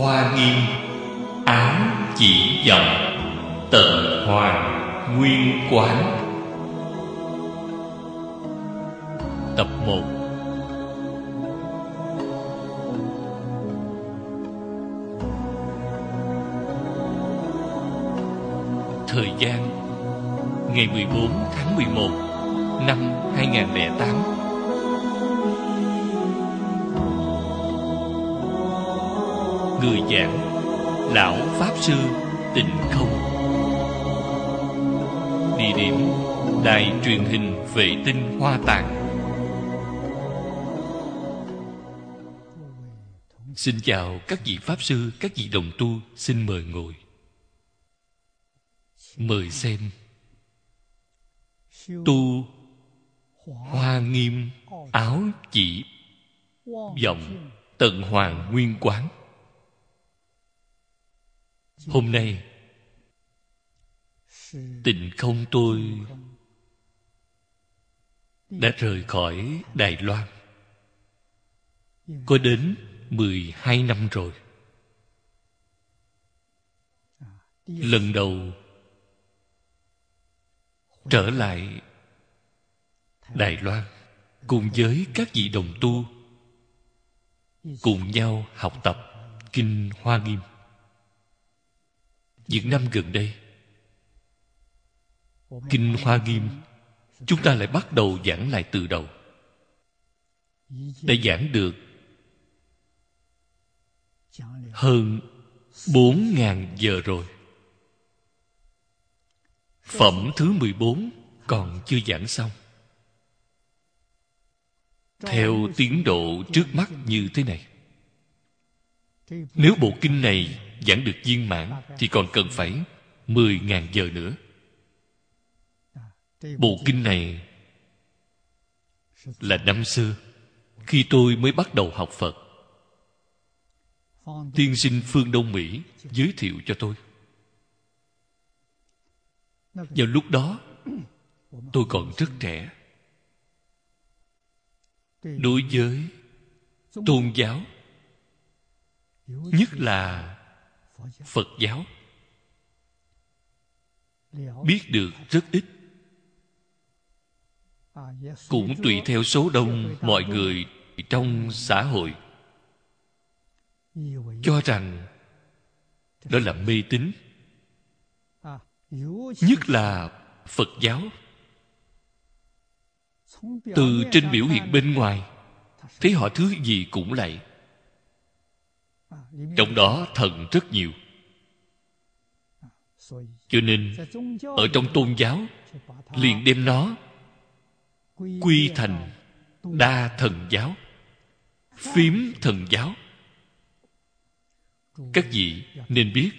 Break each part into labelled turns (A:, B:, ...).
A: Hoa Nghiêm, áo chỉ dòng, tận hoàng nguyên quán. Tập 1. Thời gian ngày 14 tháng 11 năm 2008. Người giảng Lão Pháp Sư Tịnh Không. Địa điểm Đài truyền hình vệ tinh Hoa Tạng. Xin chào các vị Pháp Sư, các vị đồng tu, xin mời ngồi. Mời xem Tu Hoa Nghiêm, áo chỉ vọng, tận hoàng nguyên quán. Hôm nay Tịnh Không tôi đã rời khỏi Đài Loan có đến 12 năm rồi. Lần đầu trở lại Đài Loan cùng với các vị đồng tu, cùng nhau học tập Kinh Hoa Nghiêm. Những năm gần đây, Kinh Hoa Nghiêm chúng ta lại bắt đầu giảng lại từ đầu. Đã giảng được hơn 4.000 giờ rồi. Phẩm thứ 14 còn chưa giảng xong. Theo tiến độ trước mắt như thế này, nếu bộ kinh này giảng được viên mãn thì còn cần phải 10.000 giờ nữa. Bộ kinh này là năm xưa khi tôi mới bắt đầu học Phật, tiên sinh phương Đông Mỹ giới thiệu cho tôi. Vào lúc đó tôi còn rất trẻ. Đối với tôn giáo, nhất là Phật giáo, biết được rất ít. Cũng tùy theo số đông mọi người trong xã hội cho rằng đó là mê tín. Nhất là Phật giáo, từ trên biểu hiện bên ngoài thấy họ thứ gì cũng lạy, trong đó thần rất nhiều. Cho nên ở trong tôn giáo liền đem nó quy thành đa thần giáo, phím thần giáo. Các vị nên biết,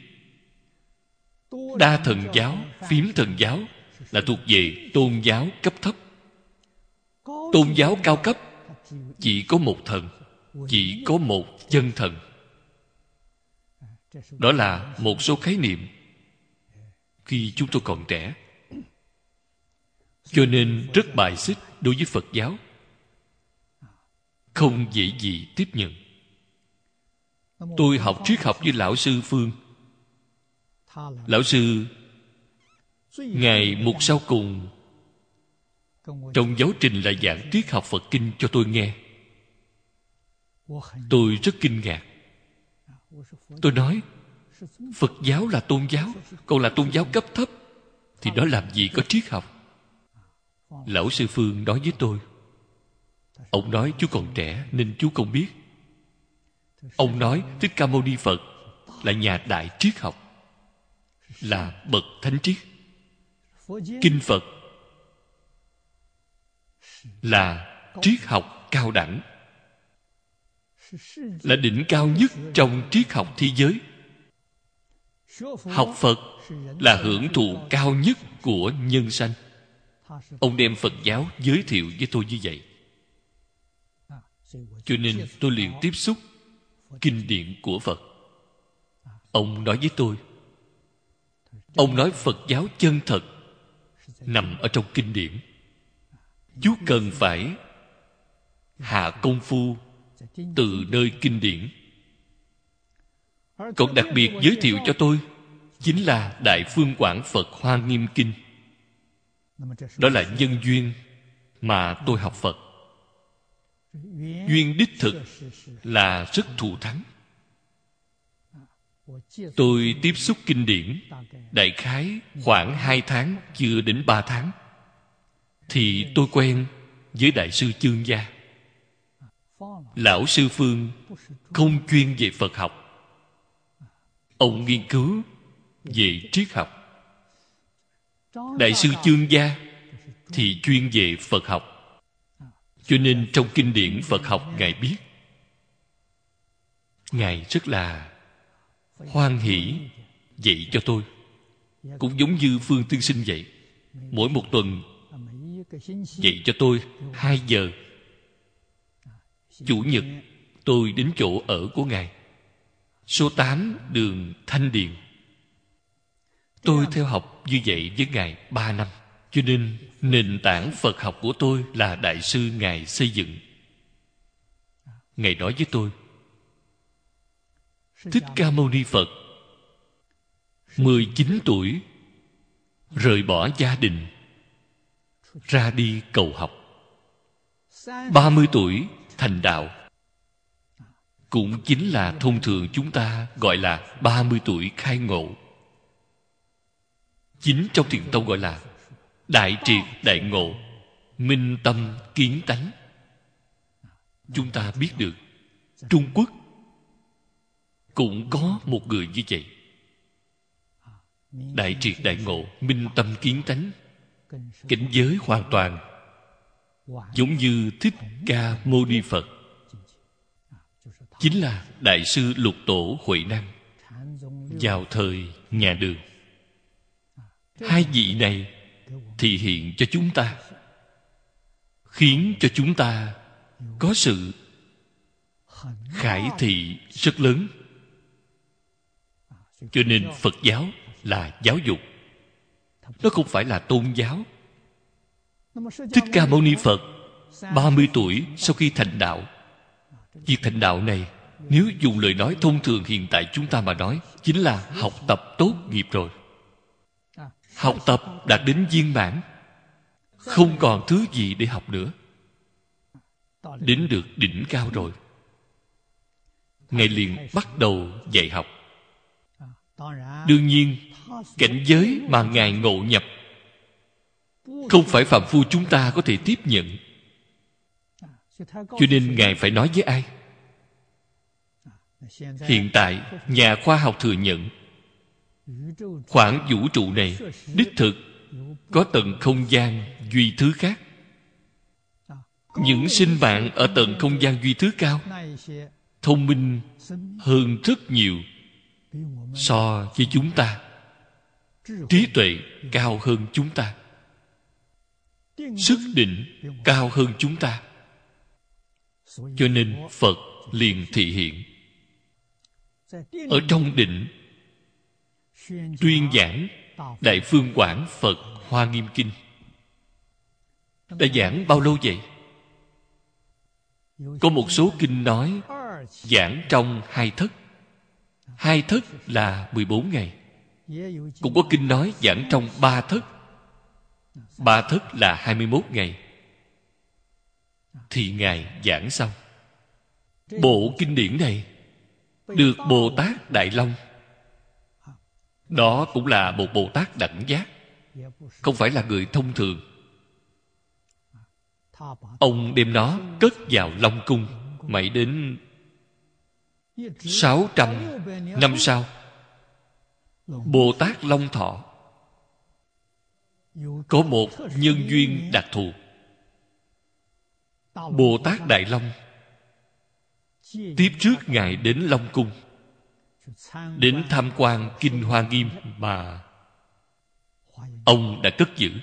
A: đa thần giáo, phím thần giáo là thuộc về tôn giáo cấp thấp. Tôn giáo cao cấp chỉ có một thần, chỉ có một chân thần. Đó là một số khái niệm khi chúng tôi còn trẻ, cho nên rất bài xích đối với Phật giáo, không dễ gì tiếp nhận. Tôi học triết học với lão sư Phương. Lão sư ngày mục sau cùng trong giáo trình là giảng triết học Phật kinh cho tôi nghe. Tôi rất kinh ngạc. Tôi nói, Phật giáo là tôn giáo, còn là tôn giáo cấp thấp thì đó làm gì có triết học. Lão sư Phương nói với tôi, ông nói chú còn trẻ nên chú không biết. Ông nói Thích Ca Mâu Ni Phật là nhà đại triết học, là bậc thánh triết. Kinh Phật là triết học cao đẳng, là đỉnh cao nhất trong triết học thế giới. Học Phật là hưởng thụ cao nhất của nhân sanh. Ông đem Phật giáo giới thiệu với tôi như vậy. Cho nên tôi liền tiếp xúc kinh điển của Phật. Ông nói với tôi, ông nói Phật giáo chân thật nằm ở trong kinh điển. Chú cần phải hạ công phu từ nơi kinh điển. Còn đặc biệt giới thiệu cho tôi chính là Đại Phương Quảng Phật Hoa Nghiêm Kinh. Đó là nhân duyên mà tôi học Phật. Duyên đích thực là rất thù thắng. Tôi tiếp xúc kinh điển đại khái khoảng 2 tháng, chưa đến 3 tháng, thì tôi quen với Đại sư Chương Gia. Lão sư Phương không chuyên về Phật học. Ông nghiên cứu về triết học. Đại sư Chương Gia thì chuyên về Phật học. Cho nên trong kinh điển Phật học Ngài biết. Ngài rất là hoan hỷ dạy cho tôi. Cũng giống như Phương Tiên Sinh vậy. Mỗi một tuần dạy cho tôi 2 giờ. Chủ nhật tôi đến chỗ ở của Ngài, số 8 đường Thanh Điền. Tôi theo học như vậy với Ngài 3 năm. Cho nên nền tảng Phật học của tôi là Đại sư Ngài xây dựng. Ngài nói với tôi, Thích Ca Mâu Ni Phật 19 tuổi rời bỏ gia đình ra đi cầu học. 30 tuổi thành đạo. Cũng chính là thông thường chúng ta gọi là 30 tuổi khai ngộ. Chính trong Thiền Tông gọi là đại triệt đại ngộ, minh tâm kiến tánh. Chúng ta biết được Trung Quốc cũng có một người như vậy. Đại triệt đại ngộ, minh tâm kiến tánh, cảnh giới hoàn toàn giống như Thích Ca Mâu Ni Phật. Chính là Đại sư Lục Tổ Huệ Năng vào thời nhà Đường. 2 vị này thị hiện cho chúng ta, khiến cho chúng ta có sự khải thị rất lớn. Cho nên Phật giáo là giáo dục, nó không phải là tôn giáo. Thích Ca Mâu Ni Phật 30 tuổi sau khi thành đạo. Việc thành đạo này, nếu dùng lời nói thông thường hiện tại chúng ta mà nói, chính là học tập tốt nghiệp rồi. Học tập đạt đến viên mãn, không còn thứ gì để học nữa. Đến được đỉnh cao rồi, Ngài liền bắt đầu dạy học. Đương nhiên, cảnh giới mà Ngài ngộ nhập không phải phàm phu chúng ta có thể tiếp nhận. Cho nên Ngài phải nói với ai? Hiện tại, nhà khoa học thừa nhận khoảng vũ trụ này đích thực có tầng không gian duy thứ khác. Những sinh mạng ở tầng không gian duy thứ cao thông minh hơn rất nhiều so với chúng ta, trí tuệ cao hơn chúng ta, sức định cao hơn chúng ta. Cho nên Phật liền thị hiện ở trong định, tuyên giảng Đại Phương Quảng Phật Hoa Nghiêm Kinh. Đã giảng bao lâu vậy? Có một số kinh nói giảng trong 2 thất. 2 thất là 14 ngày. Cũng có kinh nói giảng trong 3 thất. 3 thất là 21 ngày. Thì Ngài giảng xong. Bộ kinh điển này được Bồ Tát Đại Long, đó cũng là một Bồ Tát đẳng giác, không phải là người thông thường. Ông đem nó cất vào Long Cung mãi đến 600 năm sau. Bồ Tát Long Thọ có một nhân duyên đặc thù. Bồ Tát Đại Long tiếp trước Ngài đến Long Cung, đến tham quan Kinh Hoa Nghiêm mà ông đã cất giữ.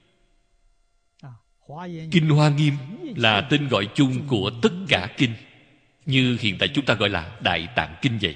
A: Kinh Hoa Nghiêm là tên gọi chung của tất cả kinh, như hiện tại chúng ta gọi là Đại Tạng Kinh vậy.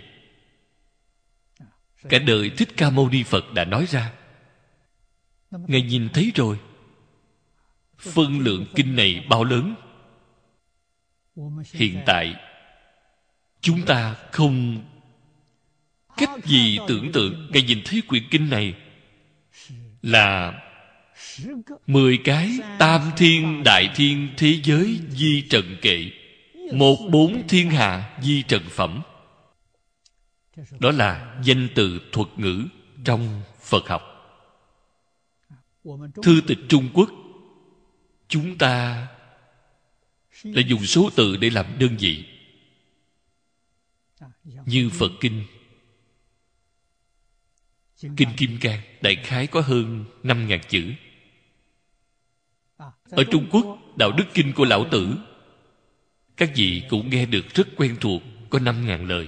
A: Cả đời Thích Ca Mâu Ni Phật đã nói ra. Ngài nhìn thấy rồi, phân lượng kinh này bao lớn. Hiện tại chúng ta không Cách gì tưởng tượng? Ngài nhìn thấy quyển kinh này là 10 cái tam thiên đại thiên thế giới di trần kệ, 14 thiên hạ di trần phẩm. Đó là danh từ thuật ngữ trong Phật học. Thư tịch Trung Quốc chúng ta là dùng số từ để làm đơn vị. Như Phật Kinh, Kinh Kim Cang đại khái có hơn 5.000 chữ. Ở Trung Quốc, Đạo Đức Kinh của Lão Tử, các vị cũng nghe được rất quen thuộc, có 5.000 lời.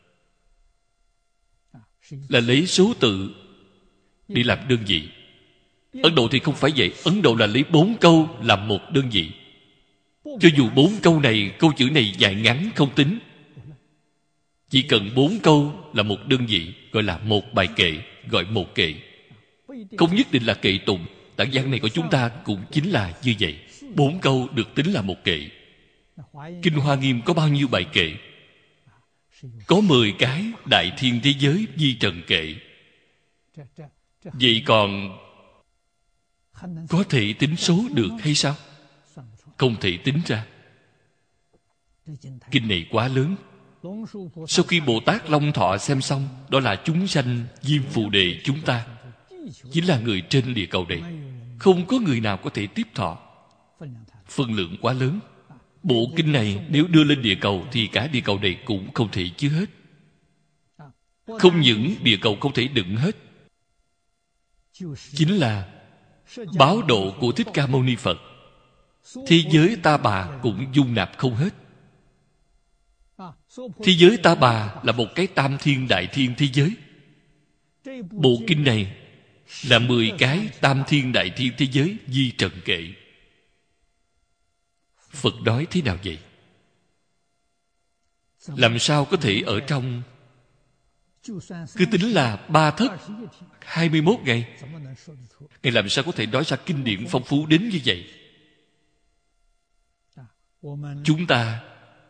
A: Là lấy số tự đi làm đơn vị. Ấn Độ thì không phải vậy. Ấn Độ là lấy 4 câu làm một đơn vị. Cho dù 4 câu này, câu chữ này dài ngắn không tính, chỉ cần 4 câu là một đơn vị, gọi là một bài kệ, gọi một kệ. Không nhất định là kệ tụng. Tạng văn này của chúng ta cũng chính là như vậy. 4 câu được tính là một kệ. Kinh Hoa Nghiêm có bao nhiêu bài kệ? Có 10 cái đại thiên thế giới di trần kệ. Vậy còn có thể tính số được hay sao? Không thể tính ra. Kinh này quá lớn. Sau khi Bồ Tát Long Thọ xem xong, đó là chúng sanh Diêm Phù Đề chúng ta, chính là người trên địa cầu này. Không có người nào có thể tiếp thọ. Phân lượng quá lớn. Bộ kinh này nếu đưa lên địa cầu thì cả địa cầu này cũng không thể chứa hết. Không những địa cầu không thể đựng hết, chính là báo độ của Thích Ca Mâu Ni Phật. Thế giới Ta Bà cũng dung nạp không hết. Thế giới Ta Bà là một cái tam thiên đại thiên thế giới. Bộ kinh này là 10 cái tam thiên đại thiên thế giới di trần kệ. Phật nói thế nào vậy? Làm sao có thể ở trong, cứ tính là 3 thất 21 ngày, Ngài làm sao có thể nói ra kinh điển phong phú đến như vậy? Chúng ta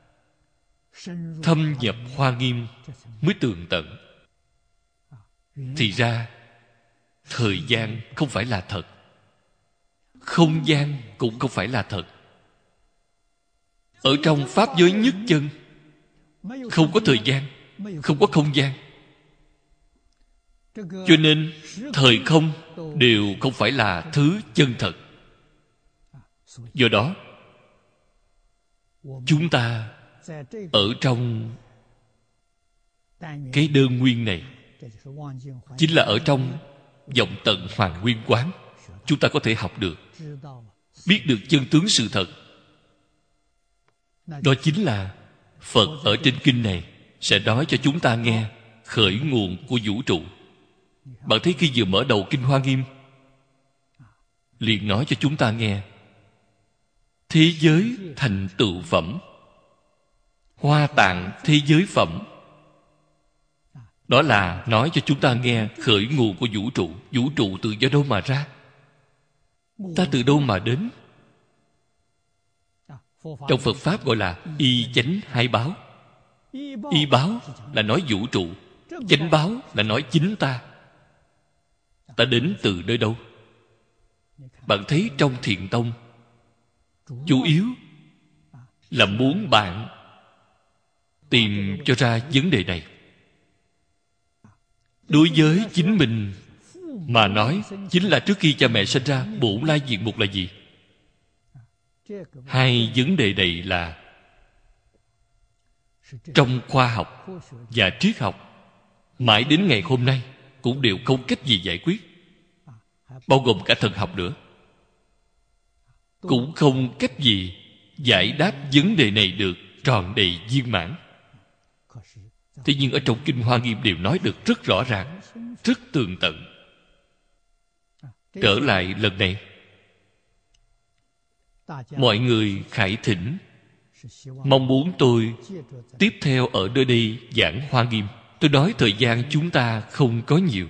A: thâm nhập Hoa Nghiêm mới tường tận. Thì ra thời gian không phải là thật, không gian cũng không phải là thật. Ở trong Pháp giới nhất chân không có thời gian, không có không gian. Cho nên thời không đều không phải là thứ chân thật. Do đó chúng ta ở trong cái đơn nguyên này, chính là ở trong vọng tận Hoàn Nguyên Quán, chúng ta có thể học được, biết được chân tướng sự thật. Đó chính là Phật ở trên kinh này sẽ nói cho chúng ta nghe khởi nguồn của vũ trụ. Bạn thấy khi vừa mở đầu Kinh Hoa Nghiêm, liền nói cho chúng ta nghe thế giới thành tựu phẩm, Hoa Tạng thế giới phẩm. Đó là nói cho chúng ta nghe khởi nguồn của vũ trụ. Vũ trụ từ do đâu mà ra? Ta từ đâu mà đến? Trong Phật Pháp gọi là y chánh hai báo. Y báo là nói vũ trụ, chánh báo là nói chính ta. Ta đến từ nơi đâu? Bạn thấy trong Thiền Tông chủ yếu là muốn bạn tìm cho ra vấn đề này. Đối với chính mình mà nói, chính là trước khi cha mẹ sinh ra, bổn lai diện mục là gì? Hai vấn đề này là trong khoa học và triết học mãi đến ngày hôm nay cũng đều không cách gì giải quyết, bao gồm cả thần học nữa, cũng không cách gì giải đáp vấn đề này được tròn đầy viên mãn. Thế nhưng ở trong Kinh Hoa Nghiêm đều nói được rất rõ ràng, rất tường tận. Trở lại lần này, mọi người khải thỉnh, mong muốn tôi tiếp theo ở nơi đây giảng Hoa Nghiêm. Tôi nói thời gian chúng ta không có nhiều.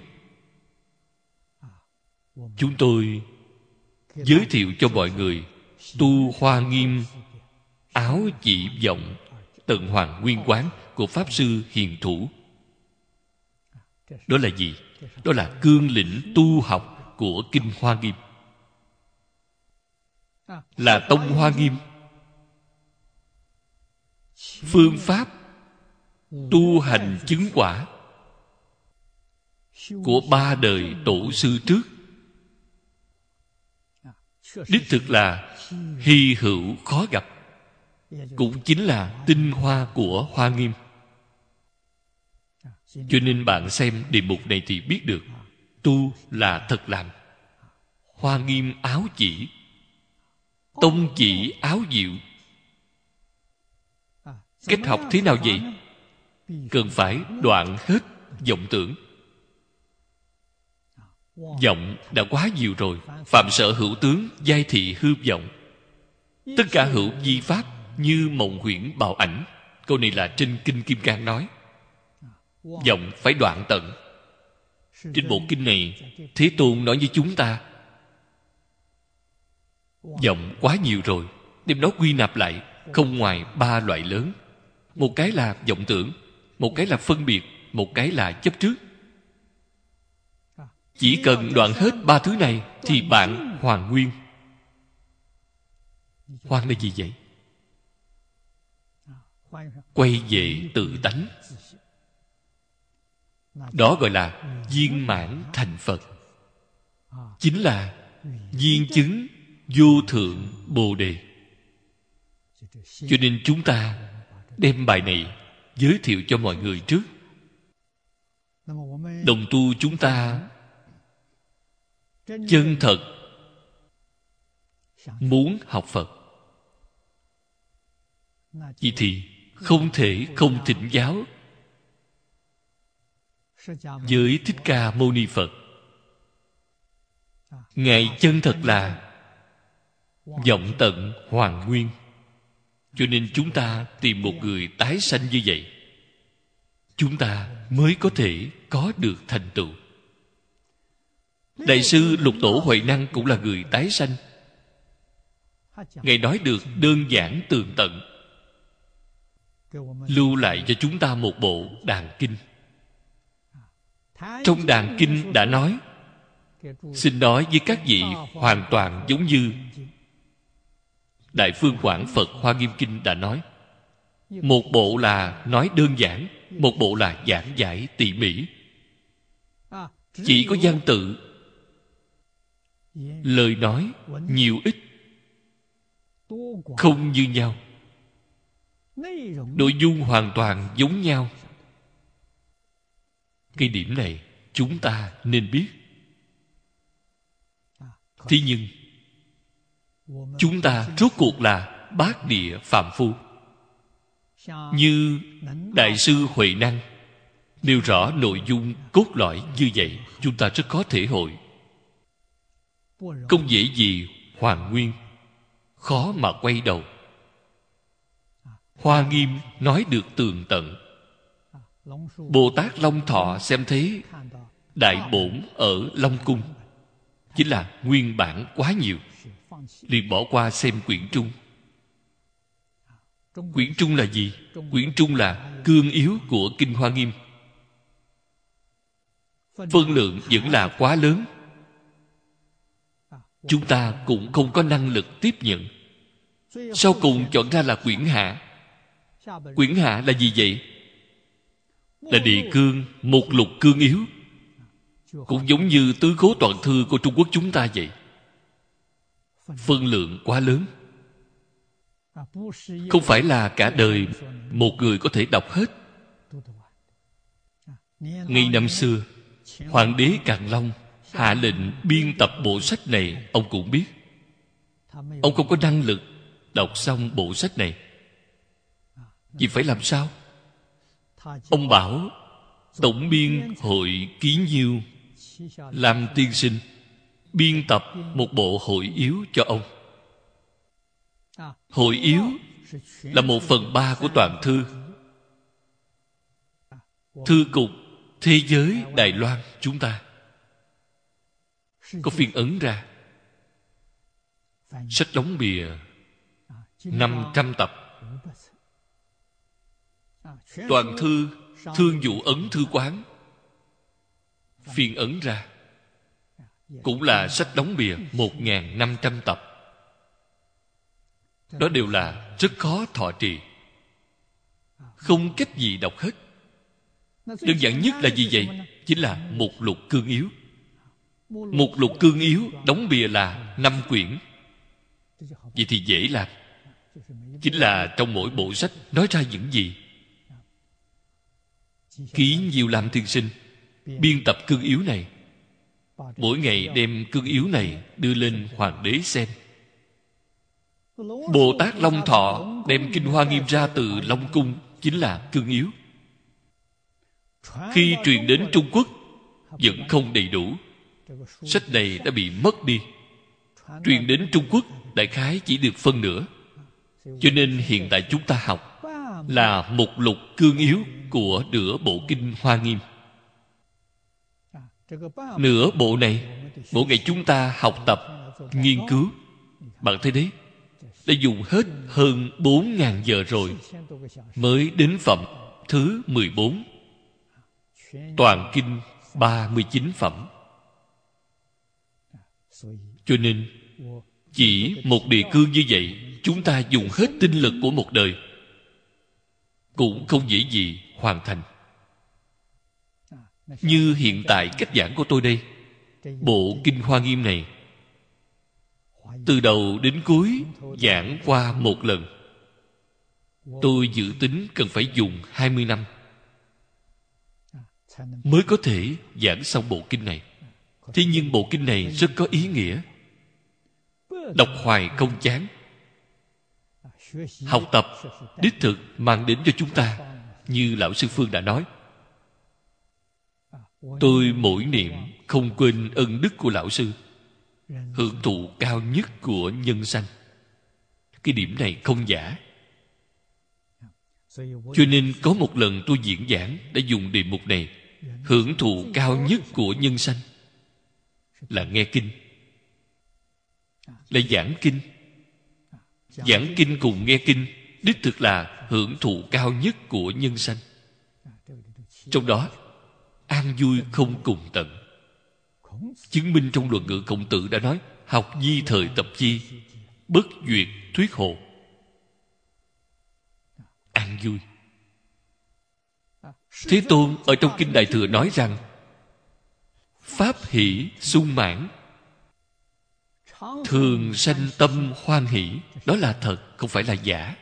A: Chúng tôi giới thiệu cho mọi người tu Hoa Nghiêm áo chỉ vọng tận Hoàn Nguyên Quán của Pháp Sư Hiền Thủ. Đó là gì? Đó là cương lĩnh tu học của Kinh Hoa Nghiêm, là Tông Hoa Nghiêm. Phương pháp tu hành chứng quả của 3 đời tổ sư trước đích thực là hy hữu khó gặp, cũng chính là tinh hoa của Hoa Nghiêm. Cho nên bạn xem đề mục này thì biết được tu là thật làm. Hoa Nghiêm áo chỉ, tông chỉ áo diệu. Cách học thế nào vậy? Cần phải đoạn hết vọng tưởng. Vọng đã quá nhiều rồi. Phạm sở hữu tướng, giai thị hư vọng. Tất cả hữu vi pháp như mộng huyễn bào ảnh. Câu này là trên Kinh Kim Cang nói. Vọng phải đoạn tận. Trên bộ kinh này, Thế Tôn nói với chúng ta, vọng quá nhiều rồi, đem nó quy nạp lại, không ngoài 3 loại lớn. Một cái là vọng tưởng, một cái là phân biệt, một cái là chấp trước. Chỉ cần đoạn hết 3 thứ này thì bạn hoàn nguyên. Hoàn là gì vậy? Quay về tự tánh. Đó gọi là viên mãn thành Phật. Chính là viên chứng vô thượng Bồ Đề. Cho nên chúng ta đem bài này giới thiệu cho mọi người trước. Đồng tu chúng ta chân thật muốn học Phật, vậy thì không thể không thỉnh giáo với Thích Ca Mâu Ni Phật. Ngài chân thật là vọng tận hoàn nguyên. Cho nên chúng ta tìm một người tái sanh như vậy, chúng ta mới có thể có được thành tựu. Đại sư Lục Tổ Huệ Năng cũng là người tái sanh. Ngài nói được đơn giản tường tận, lưu lại cho chúng ta một bộ Đàn Kinh. Trong Đàn Kinh đã nói, xin nói với các vị hoàn toàn giống như Đại Phương Quảng Phật Hoa Nghiêm Kinh đã nói. Một bộ là nói đơn giản, một bộ là giảng giải tỉ mỉ. Chỉ có văn tự, lời nói nhiều ít không như nhau, nội dung hoàn toàn giống nhau. Cái điểm này chúng ta nên biết. Thế nhưng chúng ta rốt cuộc là bát địa phàm phu. Như Đại sư Huệ Năng nêu rõ nội dung cốt lõi như vậy, chúng ta rất có thể hội. Không dễ gì hoàn nguyên, khó mà quay đầu. Hoa Nghiêm nói được tường tận. Bồ Tát Long Thọ xem thấy Đại Bổn ở Long Cung chính là nguyên bản quá nhiều, liền bỏ qua xem quyển trung. Quyển trung là gì? Quyển trung là cương yếu của Kinh Hoa Nghiêm. Phân lượng vẫn là quá lớn, chúng ta cũng không có năng lực tiếp nhận. Sau cùng chọn ra là quyển hạ. Quyển hạ là gì vậy? Là địa cương, một lục cương yếu, cũng giống như tứ cố toàn thư của Trung Quốc chúng ta vậy. Phân lượng quá lớn, không phải là cả đời một người có thể đọc hết. Ngay năm xưa, Hoàng đế Càn Long hạ lệnh biên tập bộ sách này, ông cũng biết ông không có năng lực đọc xong bộ sách này. Vì phải làm sao? Ông bảo tổng biên hội Ký Nhiêu làm tiên sinh biên tập một bộ hội yếu cho ông. Hội yếu là 1/3 của toàn thư. Thư cục Thế giới Đài Loan chúng ta có phiên ấn ra. Sách đóng bìa 500 tập. Toàn thư Thương Vụ Ấn Thư Quán phiên ấn ra. Cũng là sách đóng bìa 1.500 tập. Đó đều là rất khó thọ trì, không cách gì đọc hết. Đơn giản nhất là gì vậy? Chính là mục lục cương yếu. Mục lục cương yếu đóng bìa là 5 quyển. Vậy thì dễ làm. Chính là trong mỗi bộ sách nói ra những gì. Ký Diệu Lam tiên sinh biên tập cương yếu này, mỗi ngày đem cương yếu này đưa lên hoàng đế xem. Bồ Tát Long Thọ đem Kinh Hoa Nghiêm ra từ Long Cung, chính là cương yếu. Khi truyền đến Trung Quốc vẫn không đầy đủ, sách này đã bị mất đi. Truyền đến Trung Quốc đại khái chỉ được phân nửa. Cho nên hiện tại chúng ta học là mục lục cương yếu của nửa bộ Kinh Hoa Nghiêm. Nửa bộ này mỗi ngày chúng ta học tập, nghiên cứu. Bạn thấy đấy, đã dùng hết hơn 4.000 giờ rồi mới đến phẩm thứ 14. Toàn kinh 39 phẩm. Cho nên chỉ một đề cương như vậy, chúng ta dùng hết tinh lực của một đời cũng không dễ gì hoàn thành. Như hiện tại cách giảng của tôi đây, bộ Kinh Hoa Nghiêm này từ đầu đến cuối giảng qua một lần. Tôi dự tính cần phải dùng 20 năm mới có thể giảng xong bộ kinh này. Thế nhưng bộ kinh này rất có ý nghĩa, đọc hoài không chán. Học tập đích thực mang đến cho chúng ta, như Lão Sư Phương đã nói, tôi mỗi niệm không quên ân đức của Lão Sư, hưởng thụ cao nhất của nhân sanh. Cái điểm này không giả. Cho nên có một lần tôi diễn giảng đã dùng đề mục này, hưởng thụ cao nhất của nhân sanh, là nghe kinh, là giảng kinh. Giảng kinh cùng nghe kinh đích thực là hưởng thụ cao nhất của nhân sanh. Trong đó an vui không cùng tận. Chứng minh trong luận ngữ Khổng Tử đã nói: học di thời tập chi, bất duyệt thuyết hồ. An vui. Thế Tôn ở trong Kinh Đại Thừa nói rằng pháp hỷ sung mãn, thường sanh tâm hoan hỷ. Đó là thật, không phải là giả.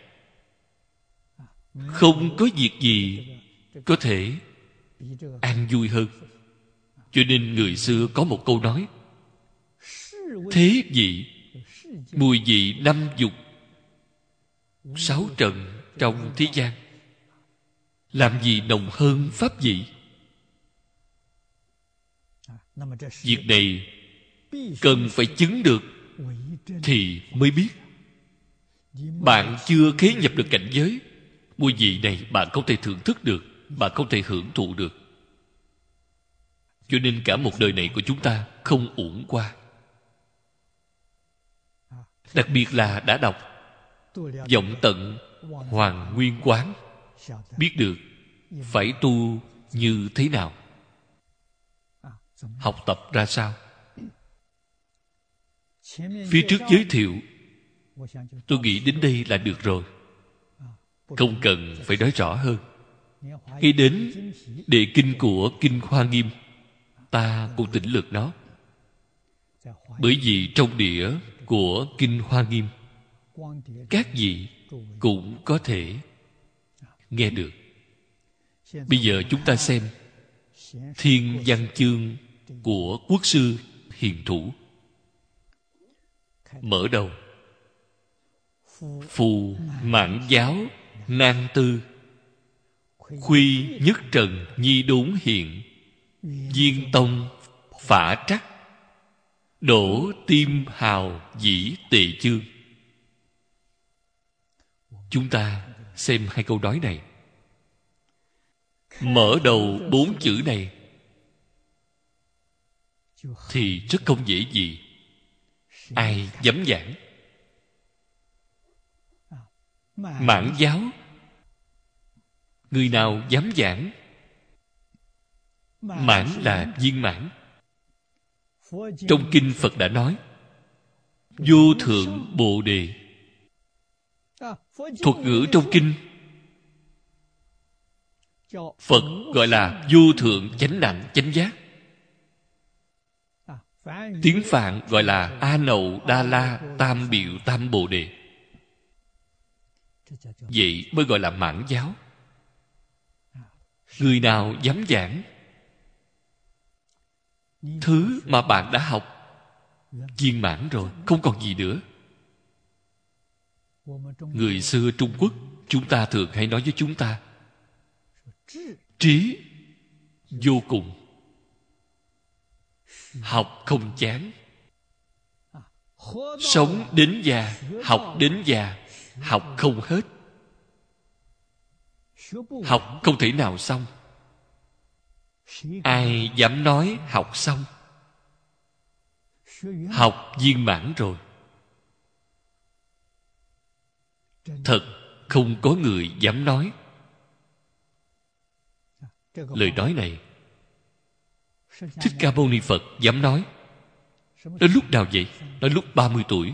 A: Không có việc gì có thể an vui hơn. Cho nên người xưa có một câu nói: thế vị, mùi vị năm dục, sáu trần trong thế gian, làm gì nồng hơn pháp vị. Việc này cần phải chứng được thì mới biết. Bạn chưa khế nhập được cảnh giới, mùi vị này bạn không thể thưởng thức được, bạn không thể hưởng thụ được. Cho nên cả một đời này của chúng ta không uổng qua. Đặc biệt là đã đọc Vọng Tận Hoàng Nguyên Quán, biết được phải tu như thế nào, học tập ra sao. Phía trước giới thiệu, tôi nghĩ đến đây là được rồi, không cần phải nói rõ hơn. Ngay đến đề kinh của Kinh Hoa Nghiêm, ta cũng tỉnh lược nó. Bởi vì trong đĩa của Kinh Hoa Nghiêm, các vị cũng có thể nghe được. Bây giờ chúng ta xem Thiên Văn Chương của Quốc sư Hiền Thủ. Mở đầu: phù mãn giáo nan tư, khuy nhất trần nhi đốn hiện, viên tông phả trắc, đổ tim hào dĩ tề chương. Chúng ta xem hai câu nói này. Mở đầu 4 chữ này thì rất không dễ gì. Ai dám giảng? Mãn giáo, người nào dám giảng? Mãn là viên mãn. Trong kinh Phật đã nói vô thượng bồ đề. Thuật ngữ trong kinh Phật gọi là vô thượng chánh đẳng chánh giác. Tiếng Phạn gọi là A Nậu Đa La Tam Biệu Tam Bồ Đề. Vậy mới gọi là mãn giáo. Người nào dám giảng thứ mà bạn đã học viên mãn rồi, không còn gì nữa. Người xưa Trung Quốc, chúng ta thường hay nói với chúng ta trí vô cùng, học không chán. Sống đến già, học đến già, học không hết. Học không thể nào xong. Ai dám nói học xong? Học viên mãn rồi. Thật không có người dám nói. Lời nói này Thích Ca Mâu Ni Phật dám nói. Nói lúc nào vậy? Nói lúc 30 tuổi.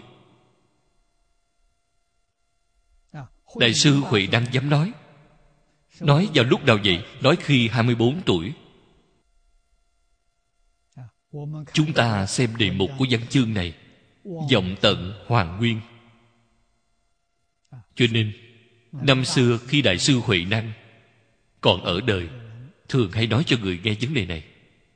A: Đại sư Huệ Năng dám nói. Nói vào lúc nào vậy? Nói khi 24 tuổi. Chúng ta xem đề mục của văn chương này, vọng tận hoàn nguyên. Cho nên năm xưa khi Đại sư Huệ Năng còn ở đời, thường hay nói cho người nghe vấn đề này.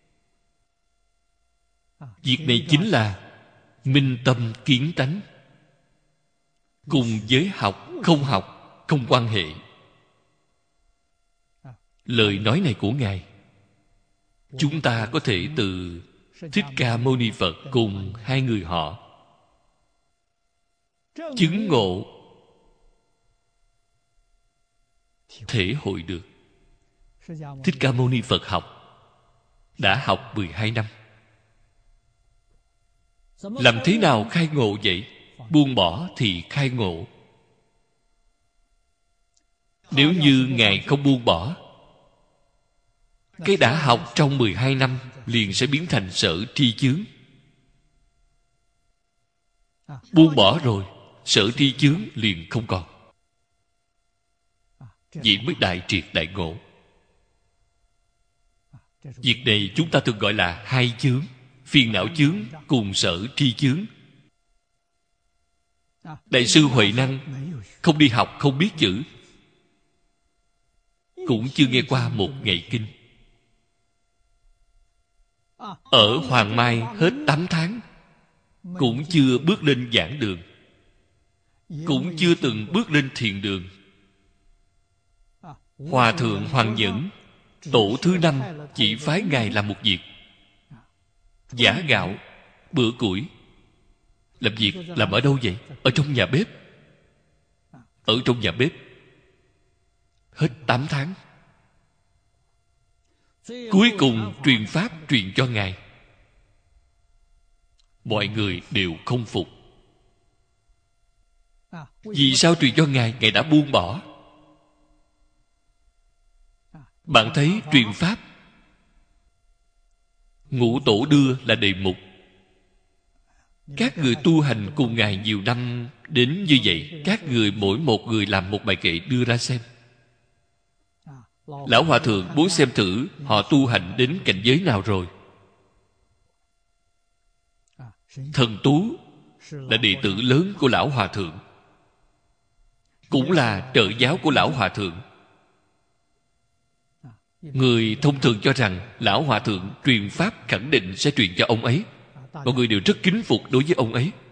A: Việc này chính là minh tâm kiến tánh, cùng với học không quan hệ. Lời nói này của Ngài, chúng ta có thể từ Thích Ca Mâu Ni Phật cùng hai người họ chứng ngộ, thể hội được. Thích Ca Mâu Ni Phật đã học 12 năm. Làm thế nào khai ngộ vậy? Buông bỏ thì khai ngộ. Nếu như Ngài không buông bỏ, cái đã học trong 12 năm liền sẽ biến thành sở tri chướng. Buông bỏ rồi, sở tri chướng liền không còn. Vậy mới đại triệt đại ngộ. Việc này chúng ta thường gọi là hai chướng: phiền não chướng cùng sở tri chướng. Đại sư Huệ Năng không đi học, không biết chữ, cũng chưa nghe qua một ngày kinh. Ở Hoàng Mai hết 8 tháng, cũng chưa bước lên giảng đường, cũng chưa từng bước lên thiền đường. Hòa thượng Hoàng Nhẫn, tổ thứ 5, chỉ phái Ngài làm một việc: giã gạo, bữa củi. Làm việc làm ở đâu vậy? Ở trong nhà bếp. Ở trong nhà bếp hết 8 tháng. Cuối cùng truyền pháp truyền cho Ngài. Mọi người đều không phục. Vì sao truyền cho Ngài? Ngài đã buông bỏ. Bạn thấy truyền pháp, Ngũ Tổ đưa là đề mục. Các người tu hành cùng Ngài nhiều năm đến như vậy, các người mỗi một người làm một bài kệ đưa ra xem. Lão Hòa Thượng muốn xem thử họ tu hành đến cảnh giới nào rồi. Thần Tú là đệ tử lớn của Lão Hòa Thượng, cũng là trợ giáo của Lão Hòa Thượng. Người thông thường cho rằng Lão Hòa Thượng truyền pháp khẳng định sẽ truyền cho ông ấy. Mọi người đều rất kính phục đối với ông ấy.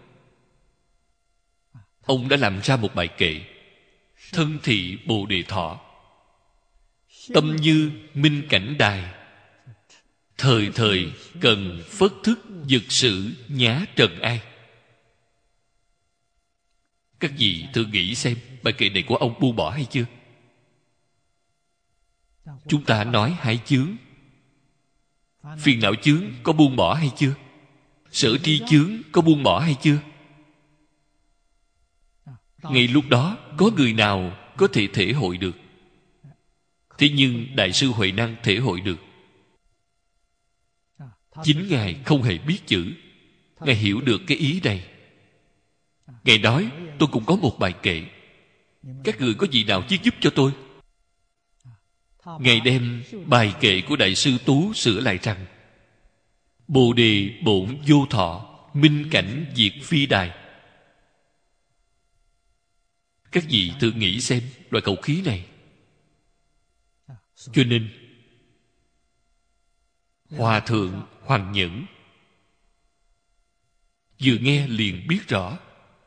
A: Ông đã làm ra một bài kệ: thân thị Bồ Đề Thọ, tâm như minh cảnh đài, thời thời cần phất thức dực sự nhá trần ai. Các vị thử nghĩ xem, bài kệ này của ông buông bỏ hay chưa? Chúng ta nói hai chướng. Phiền não chướng có buông bỏ hay chưa? Sở tri chướng có buông bỏ hay chưa? Ngay lúc đó có người nào có thể thể hội được? Thế nhưng Đại sư Huệ Năng thể hội được. Chính Ngài không hề biết chữ. Ngài hiểu được cái ý này. Ngài nói, tôi cũng có một bài kệ, các người có vị nào viết giúp cho tôi? Ngài đem bài kệ của Đại sư Tú sửa lại rằng: Bồ đề bổn vô thọ, minh cảnh diệt phi đài. Các vị tự nghĩ xem loại khẩu khí này. Cho nên Hòa thượng Hoàng Nhẫn vừa nghe liền biết rõ,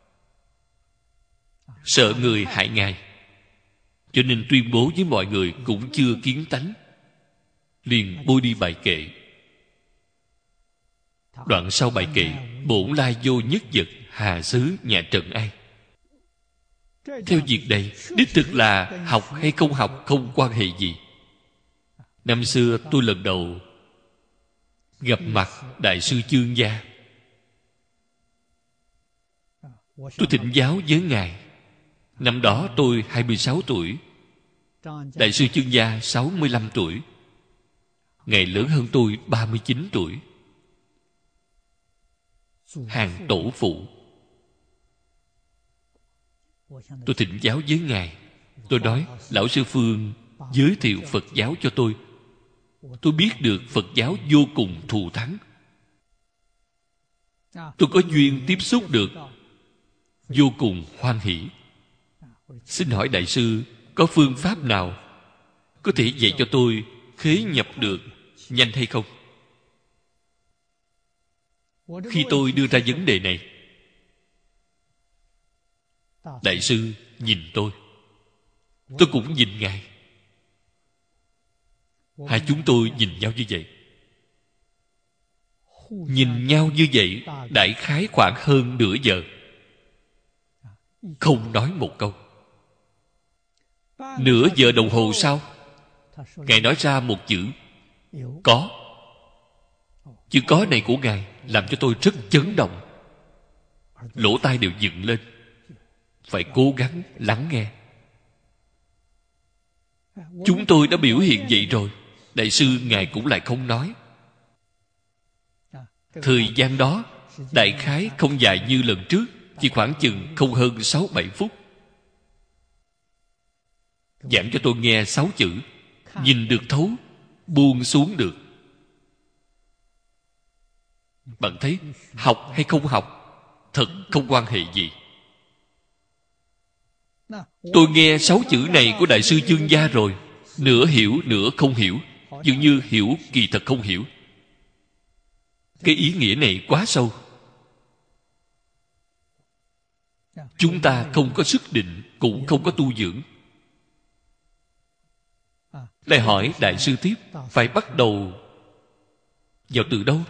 A: sợ người hại Ngài, cho nên tuyên bố với mọi người cũng chưa kiến tánh, liền bôi đi bài kệ. Đoạn sau bài kệ: Bổn lai vô nhất vật, hà xứ nhà Trần Ai. Theo việc này, đích thực là học hay không học không quan hệ gì. Năm xưa tôi lần đầu gặp mặt Đại sư Chương Gia, tôi thỉnh giáo với Ngài. Năm đó tôi 26 tuổi, Đại sư Chương Gia 65 tuổi. Ngài lớn hơn tôi 39 tuổi. Hàng tổ phụ. Tôi thỉnh giáo với Ngài. Tôi nói, Lão Sư Phương giới thiệu Phật giáo cho tôi. Tôi biết được Phật giáo vô cùng thù thắng. Tôi có duyên tiếp xúc được, vô cùng hoan hỷ. Xin hỏi Đại sư có phương pháp nào có thể dạy cho tôi khế nhập được nhanh hay không? Khi tôi đưa ra vấn đề này, Đại sư nhìn tôi cũng nhìn Ngài. Hai chúng tôi nhìn nhau như vậy. Nhìn nhau như vậy đại khái khoảng hơn nửa giờ, không nói một câu. Nửa giờ đồng hồ sau, Ngài nói ra một chữ: có. Chữ có này của Ngài làm cho tôi rất chấn động. Lỗ tai đều dựng lên. Phải cố gắng lắng nghe. Chúng tôi đã biểu hiện vậy rồi, Đại sư Ngài cũng lại không nói. Thời gian đó đại khái không dài như lần trước, chỉ khoảng chừng không hơn 6-7 phút. Giảng cho tôi nghe 6 chữ: nhìn được thấu, buông xuống được. Bạn thấy học hay không học thật không quan hệ gì. Tôi nghe 6 chữ này của Đại sư Chương Gia rồi, nửa hiểu nửa không hiểu, dường như hiểu kỳ thật không hiểu. Cái ý nghĩa này quá sâu. Chúng ta không có sức định, cũng không có tu dưỡng. Lại hỏi Đại sư tiếp: phải bắt đầu vào từ đâu?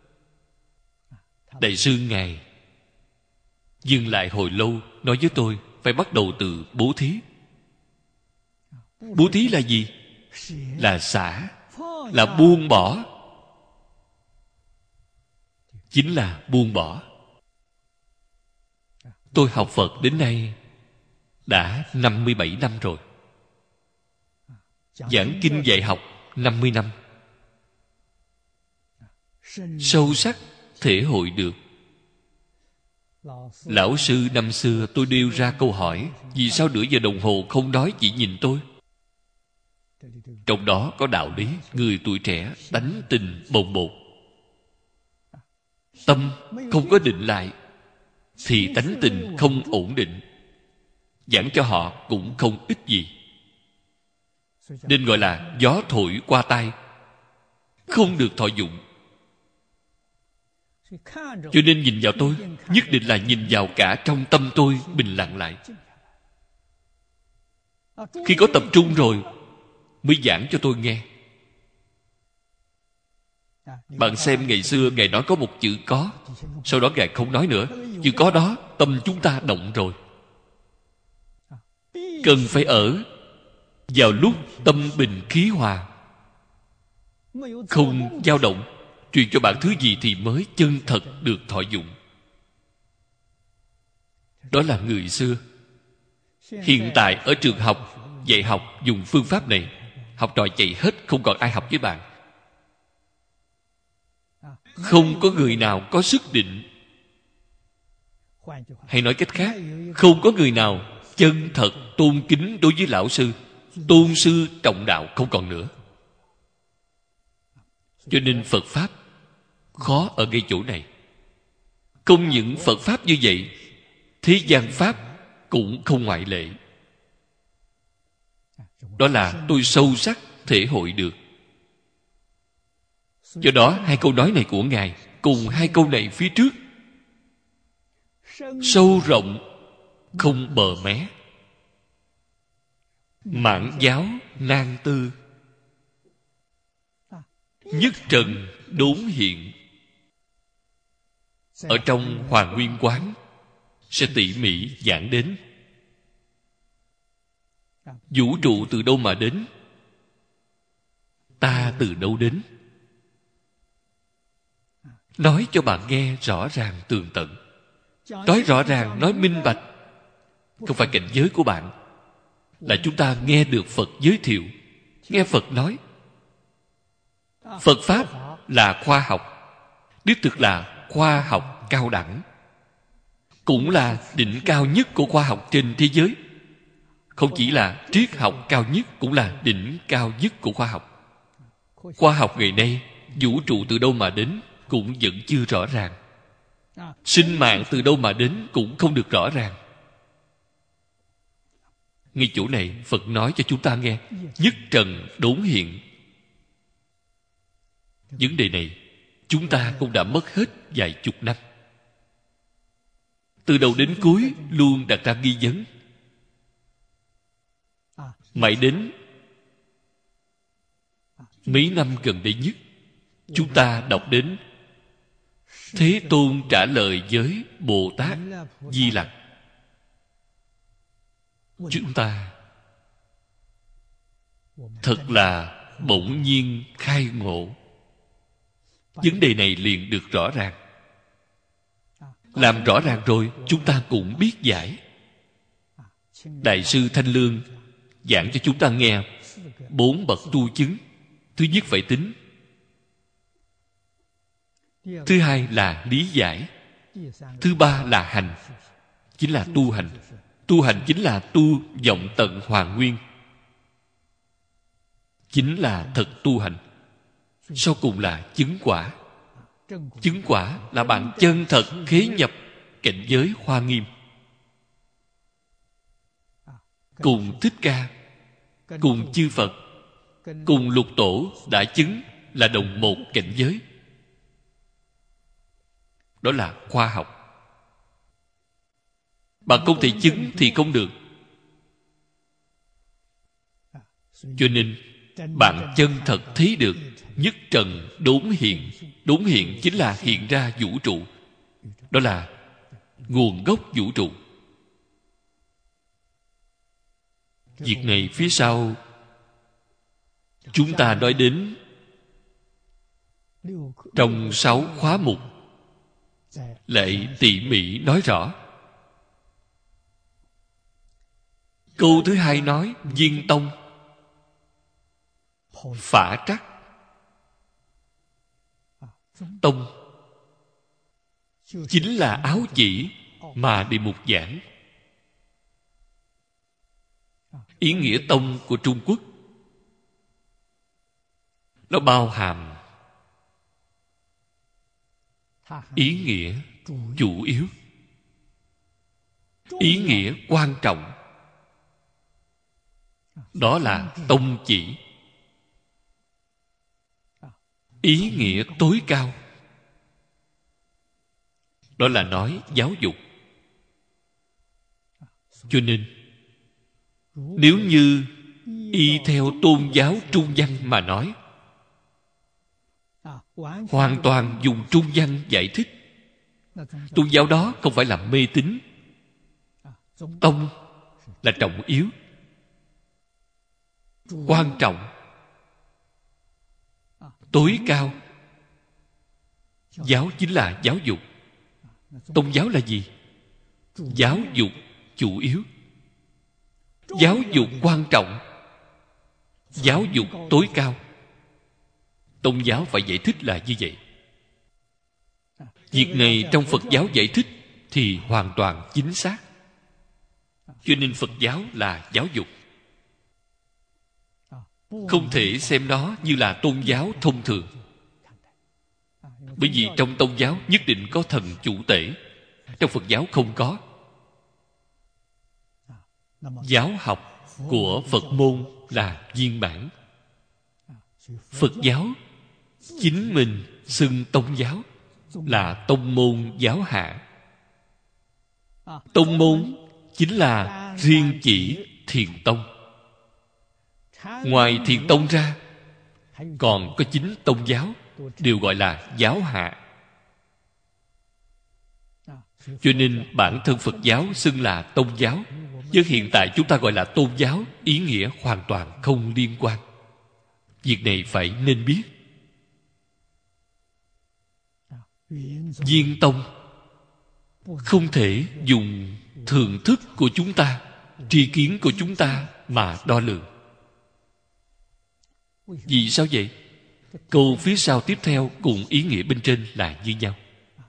A: Đại sư Ngài dừng lại hồi lâu, nói với tôi: phải bắt đầu từ bố thí. Bố thí là gì? Là xả, là buông bỏ. Chính là buông bỏ. Tôi học Phật đến nay đã 57 năm rồi. Giảng kinh dạy học 50 năm. Sâu sắc thể hội được. Lão sư năm xưa tôi nêu ra câu hỏi: vì sao nửa giờ đồng hồ không nói, chỉ nhìn tôi? Trong đó có đạo lý. Người tuổi trẻ tánh tình bồng bột, tâm không có định lại, thì tánh tình không ổn định. Giảng cho họ cũng không ích gì. Nên gọi là gió thổi qua tai, không được thọ dụng. Cho nên nhìn vào tôi, nhất định là nhìn vào cả trong tâm tôi bình lặng lại. Khi có tập trung rồi mới giảng cho tôi nghe. Bạn xem ngày xưa Ngài nói có một chữ có, sau đó Ngài không nói nữa. Chữ có đó tâm chúng ta động rồi. Cần phải ở vào lúc tâm bình khí hòa, không dao động, truyền cho bạn thứ gì thì mới chân thật được thọ dụng. Đó là người xưa. Hiện tại ở trường học dạy học dùng phương pháp này, học trò chạy hết, không còn ai học với bạn. Không có người nào có sức định. Hay nói cách khác, không có người nào chân thật tôn kính đối với lão sư. Tôn sư trọng đạo không còn nữa. Cho nên Phật Pháp khó ở ngay chỗ này. Không những Phật Pháp như vậy, thế gian Pháp cũng không ngoại lệ. Đó là tôi sâu sắc thể hội được. Do đó hai câu nói này của Ngài cùng hai câu này phía trước, sâu rộng không bờ mé, mãn giáo nan tư, nhất trần đốn hiện. Ở trong Hoàng Nguyên Quán sẽ tỉ mỉ giảng đến vũ trụ từ đâu mà đến, ta từ đâu đến, nói cho bạn nghe rõ ràng tường tận. Nói rõ ràng, nói minh bạch. Không phải cảnh giới của bạn, là chúng ta nghe được Phật giới thiệu, nghe Phật nói. Phật Pháp là khoa học, đích thực là khoa học cao đẳng, cũng là đỉnh cao nhất của khoa học trên thế giới. Không chỉ là triết học cao nhất, cũng là đỉnh cao nhất của khoa học. Khoa học ngày nay, vũ trụ từ đâu mà đến cũng vẫn chưa rõ ràng. Sinh mạng từ đâu mà đến cũng không được rõ ràng. Ngay chỗ này Phật nói cho chúng ta nghe, nhất trần đốn hiện. Vấn đề này chúng ta cũng đã mất hết vài chục năm. Từ đầu đến cuối luôn đặt ra nghi vấn. Mãi đến mấy năm gần đây nhất, chúng ta đọc đến Thế Tôn trả lời với Bồ Tát Di Lặc. Chúng ta thật là bỗng nhiên khai ngộ. Vấn đề này liền được rõ ràng. Làm rõ ràng rồi, chúng ta cũng biết giải. Đại sư Thanh Lương giảng cho chúng ta nghe 4 bậc tu chứng. Thứ nhất phải tính, thứ hai là lý giải, thứ ba là hành, chính là tu hành. Tu hành chính là tu vọng tận hoàn nguyên, chính là thật tu hành. Sau cùng là chứng quả. Chứng quả là bạn chân thật khế nhập cảnh giới Hoa Nghiêm, cùng Thích Ca, cùng chư Phật, cùng lục tổ đã chứng là đồng một cảnh giới. Đó là khoa học. Bạn không thể chứng thì không được. Cho nên bạn chân thật thấy được nhất trần đốn hiện. Đốn hiện chính là hiện ra vũ trụ. Đó là nguồn gốc vũ trụ. Việc này phía sau chúng ta nói đến trong 6 khóa mục, lại tỉ mỉ nói rõ. Câu thứ hai nói viên tông phả trắc. Tông chính là áo chỉ mà Đề Mục giảng. Ý nghĩa tông của Trung Quốc nó bao hàm ý nghĩa chủ yếu, ý nghĩa quan trọng. Đó là tông chỉ. Ý nghĩa tối cao, đó là nói giáo dục. Cho nên nếu như y theo tôn giáo trung văn mà nói, hoàn toàn dùng trung văn giải thích, tôn giáo đó không phải là mê tín. Tông là trọng yếu, quan trọng, tối cao. Giáo chính là giáo dục. Tôn giáo là gì? Giáo dục chủ yếu, giáo dục quan trọng, giáo dục tối cao. Tôn giáo phải giải thích là như vậy. Việc này trong Phật giáo giải thích thì hoàn toàn chính xác. Cho nên Phật giáo là giáo dục. Không thể xem nó như là tôn giáo thông thường. Bởi vì trong tôn giáo nhất định có thần chủ tể. Trong Phật giáo không có. Giáo học của Phật môn là viên mãn. Phật giáo chính mình xưng tông giáo là tông môn giáo hạ. Tông môn chính là riêng chỉ Thiền tông. Ngoài Thiền tông ra còn có 9 tông giáo, đều gọi là giáo hạ. Cho nên bản thân Phật giáo xưng là tông giáo, nhưng hiện tại chúng ta gọi là tôn giáo, ý nghĩa hoàn toàn không liên quan. Việc này phải nên biết. Viên tông không thể dùng thường thức của chúng ta, tri kiến của chúng ta mà đo lường. Vì sao vậy? Câu phía sau tiếp theo cùng ý nghĩa bên trên là như nhau.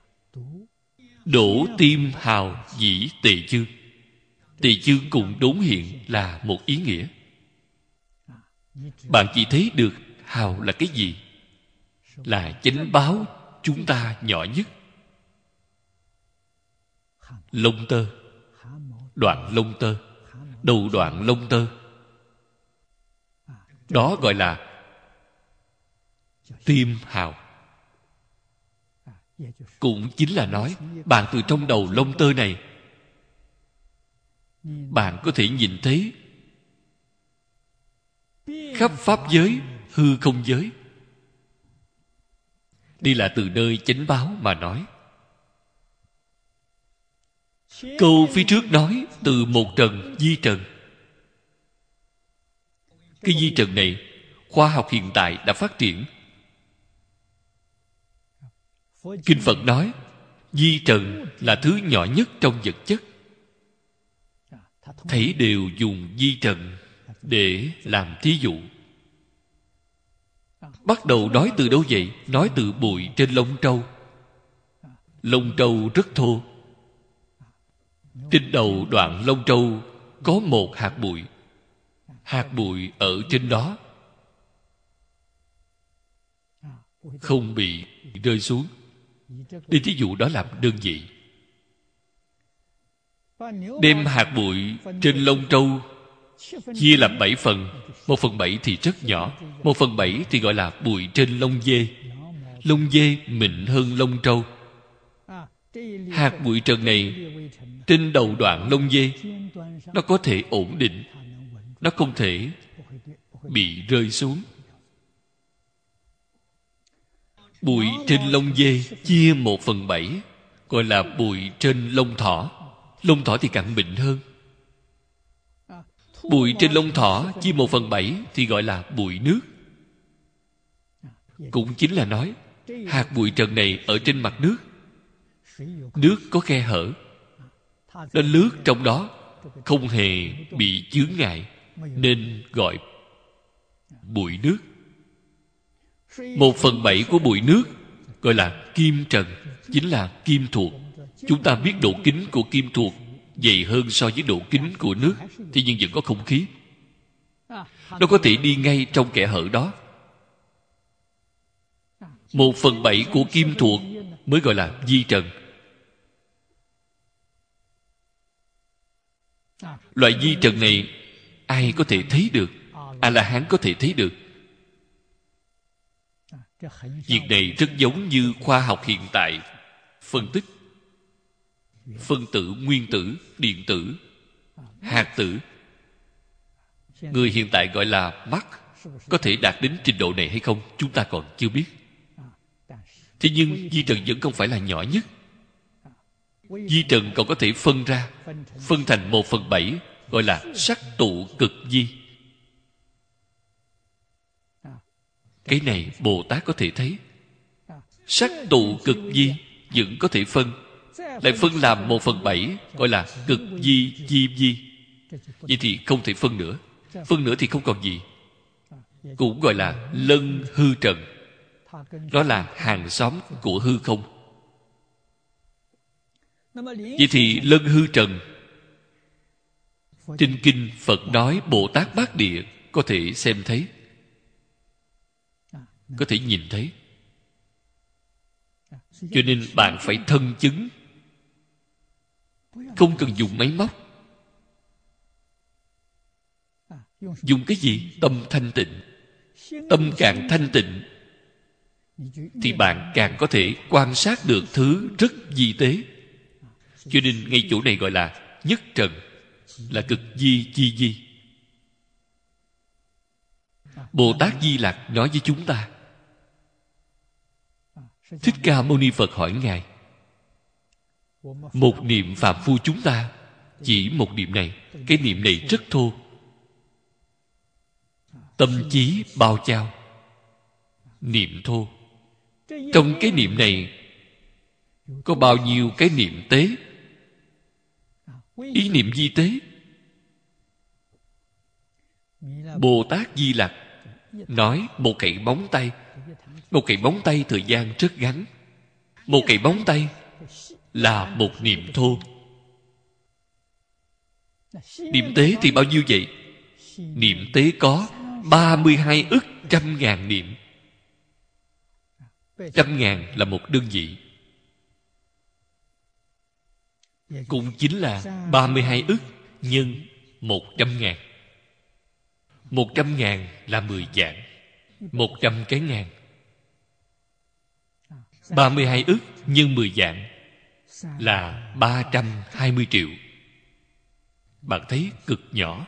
A: Đổ tim hào dĩ tề chương. Tề chương cùng đốn hiện là một ý nghĩa. Bạn chỉ thấy được hào là cái gì? Là chánh báo chúng ta nhỏ nhất. Lông tơ, đoạn lông tơ, đầu đoạn lông tơ, đó gọi là tim hào. Cũng chính là nói bạn từ trong đầu lông tơ này, bạn có thể nhìn thấy khắp pháp giới, hư không giới. Đây là từ nơi chánh báo mà nói. Câu phía trước nói từ một trần di trần. Cái di trần này khoa học hiện tại đã phát triển. Kinh Phật nói di trần là thứ nhỏ nhất trong vật chất. Thảy đều dùng di trần để làm thí dụ. Bắt đầu nói từ đâu vậy? Nói từ bụi trên lông trâu. Lông trâu rất thô. Trên đầu đoạn lông trâu có một hạt bụi. Hạt bụi ở trên đó không bị rơi xuống. Đi thí dụ đó làm đơn vị. Đem hạt bụi trên lông trâu chia làm 7 phần. 1/7 thì rất nhỏ. 1/7 thì gọi là bụi trên lông dê. Lông dê mịn hơn lông trâu. Hạt bụi trần này trên đầu đoạn lông dê, nó có thể ổn định, nó không thể bị rơi xuống. Bụi trên lông dê chia 1/7 gọi là bụi trên lông thỏ. Lông thỏ thì càng mịn hơn. Bụi trên lông thỏ chia 1/7 thì gọi là bụi nước. Cũng chính là nói hạt bụi trần này ở trên mặt nước, nước có khe hở, nó lướt trong đó không hề bị chướng ngại, nên gọi bụi nước. 1/7 của bụi nước gọi là kim trần, chính là kim thuộc. Chúng ta biết độ kính của kim thuộc dày hơn so với độ kính của nước, thì nhưng vẫn có không khí. Nó có thể đi ngay trong kẽ hở đó. 1/7 của kim thuộc mới gọi là di trần. Loại di trần này ai có thể thấy được? A-la-hán có thể thấy được. Việc này rất giống như khoa học hiện tại phân tích phân tử, nguyên tử, điện tử, hạt tử. Người hiện tại gọi là mắt có thể đạt đến trình độ này hay không, chúng ta còn chưa biết. Thế nhưng di trần vẫn không phải là nhỏ nhất. Di trần còn có thể phân ra, phân thành 1/7 gọi là sắc tụ cực di. Cái này Bồ Tát có thể thấy. Sắc tụ cực di vẫn có thể phân, lại phân làm 1/7 gọi là cực di chi di. Vậy thì không thể phân nữa. Phân nữa thì không còn gì. Cũng gọi là lân hư trần. Đó là hàng xóm của hư không. Vậy thì lân hư trần, trên kinh Phật nói Bồ Tát Bát Địa có thể xem thấy, có thể nhìn thấy. Cho nên bạn phải thân chứng, không cần dùng máy móc. Dùng cái gì? Tâm thanh tịnh. Tâm càng thanh tịnh thì bạn càng có thể quan sát được thứ rất vi tế. Cho nên ngay chỗ này gọi là nhất trần, là cực vi chi vi. Bồ Tát Di Lặc nói với chúng ta. Thích Ca Mâu Ni Phật hỏi Ngài, một niệm phàm phu chúng ta chỉ một niệm này, cái niệm này rất thô, tâm trí bao trao, niệm thô. Trong cái niệm này có bao nhiêu cái niệm tế, ý niệm vi tế? Bồ Tát Di Lặc nói một cậy móng tay. Một cậy móng tay thời gian rất ngắn. Một cậy móng tay là một niệm thô. Niệm tế thì bao nhiêu vậy? Niệm tế có 32 ức trăm ngàn niệm. Trăm ngàn là một đơn vị, cũng chính là 32 ức nhân 100.000. 100.000 là 10 vạn, 100 cái ngàn. 32 ức nhân 10 vạn là 320 triệu. Bạn thấy cực nhỏ.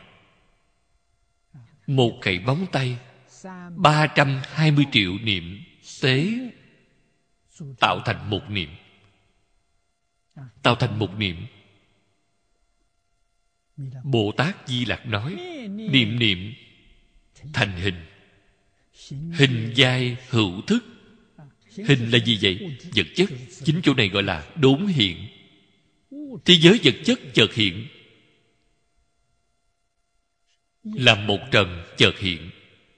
A: Một cậy móng tay, 320 triệu niệm tế tạo thành một niệm. Tạo thành một niệm. Bồ Tát Di Lặc nói, niệm niệm thành hình. Hình giai hữu thức. Hình là gì vậy? Vật chất. Chính chỗ này gọi là đốn hiện. Thế giới vật chất chợt hiện, là một trần chợt hiện.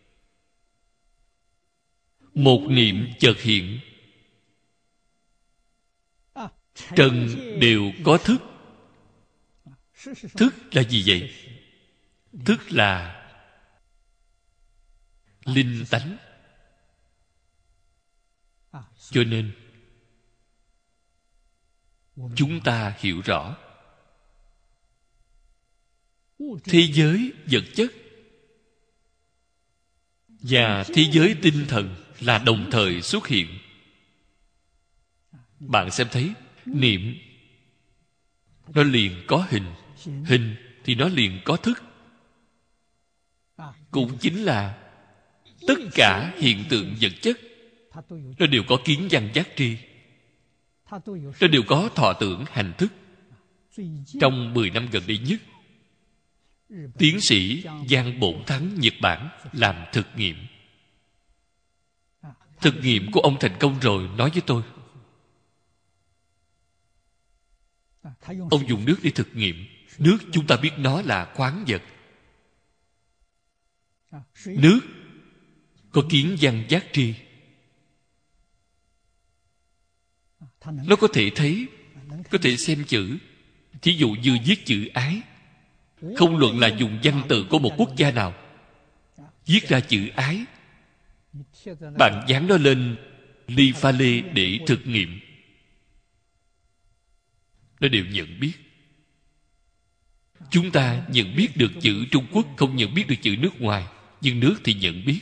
A: Một niệm chợt hiện. Trần đều có thức. Thức là gì vậy? Thức là linh tánh. Cho nên chúng ta hiểu rõ thế giới vật chất và thế giới tinh thần là đồng thời xuất hiện. Bạn xem thấy niệm nó liền có hình, hình thì nó liền có thức. Cũng chính là tất cả hiện tượng vật chất nó đều có kiến văn giác tri, nó đều có thọ tưởng hành thức. Trong 10 năm gần đây nhất, tiến sĩ Giang Bổn Thắng Nhật Bản làm thực nghiệm. Thực nghiệm của ông thành công rồi, nói với tôi. Ông dùng nước để thực nghiệm. Nước chúng ta biết nó là khoáng vật. Nước có kiến văn giác tri. Nó có thể thấy, có thể xem chữ. Thí dụ như viết chữ ái, không luận là dùng văn tự của một quốc gia nào, viết ra chữ ái, bạn dán nó lên ly pha lê để thực nghiệm, nó đều nhận biết. Chúng ta nhận biết được chữ Trung Quốc, không nhận biết được chữ nước ngoài, nhưng nước thì nhận biết.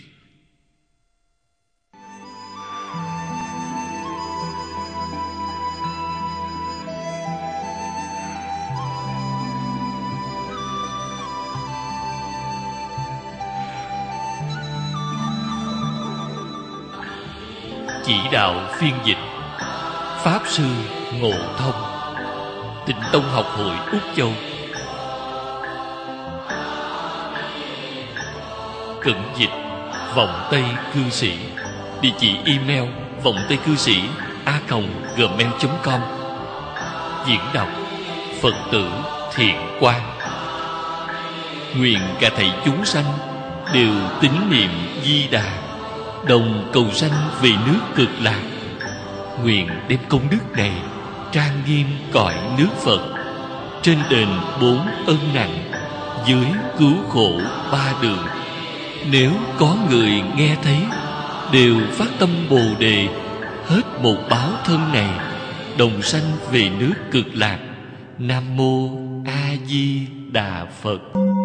A: Chỉ đạo phiên dịch Pháp Sư Ngộ Thông, Tịnh Tông Học Hội Úc Châu. Cận dịch Vọng Tây Cư Sĩ. Địa chỉ email vongtaicư sĩ@gmail.com. Diễn đọc Phật tử Thiện Quang. Nguyện cả thảy chúng sanh đều tín niệm Di Đà, đồng cầu sanh về nước Cực Lạc. Nguyện đem công đức này trang nghiêm cõi nước Phật, trên đền 4 ân nặng, dưới cứu khổ 3 đường. Nếu có người nghe thấy, đều phát tâm Bồ Đề, hết một báo thân này, đồng sanh về nước Cực Lạc. Nam mô A Di Đà Phật.